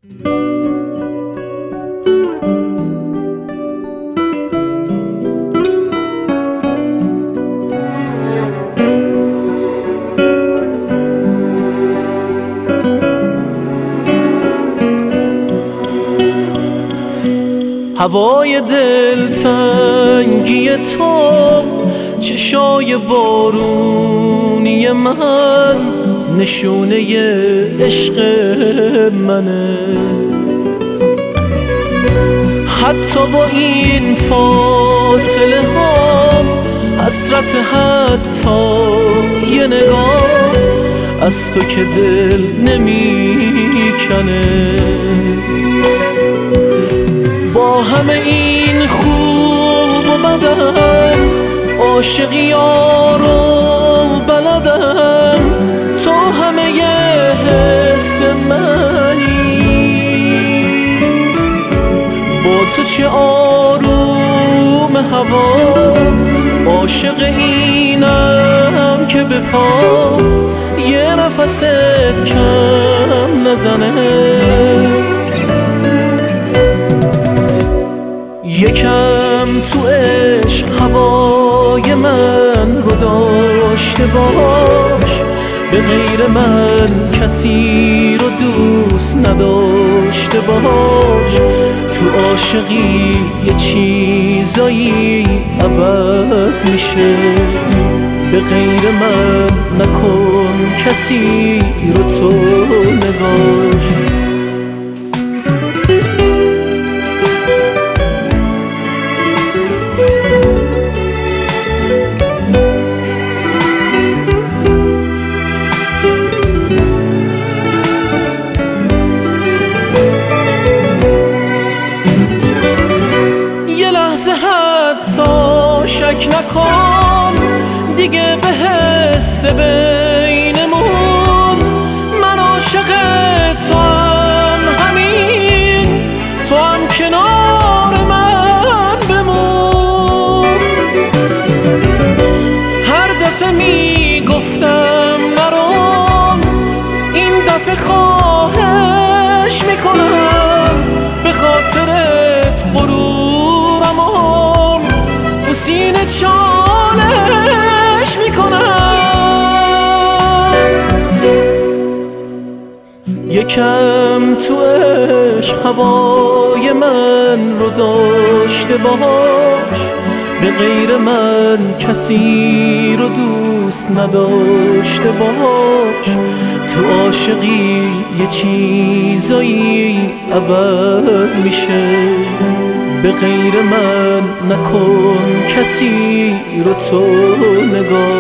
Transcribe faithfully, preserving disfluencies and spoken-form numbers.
هوای دلتنگی تو، چشای بارونی من، نشونه عشق منه. حتی با این فاصله هم حسرت حتی یه نگاه از تو که دل نمیکنه. با همه این خوب و بدم عاشقی یارو بلدم، تو همه ی حس منی. با تو چه آروم هوا، عاشق اینم که به پا یه نفست کم نزنه. یکم تو عشق هوای من رو داشته باش، به غیر من کسی رو دوست نداشته باش. تو عاشقی یه چیزایی عوض میشه، به غیر من نکن کسی رو تو نگاش. حتی شک نکن دیگه به حس بینمون، من عاشق تو هم، همین تو هم کنار من بمون. هر دفعه میگفتم نرو، این دفعه خواهش میکنم، به خاطرت غرورم تو سینه چالش میکنم. یکم تو عشق هوای من رو داشته باش، به غیر من کسی رو دوست نداشته باش. تو عاشقی یه چیزایی عوض میشه، به غیر من نکن کسی رو تو نگاه.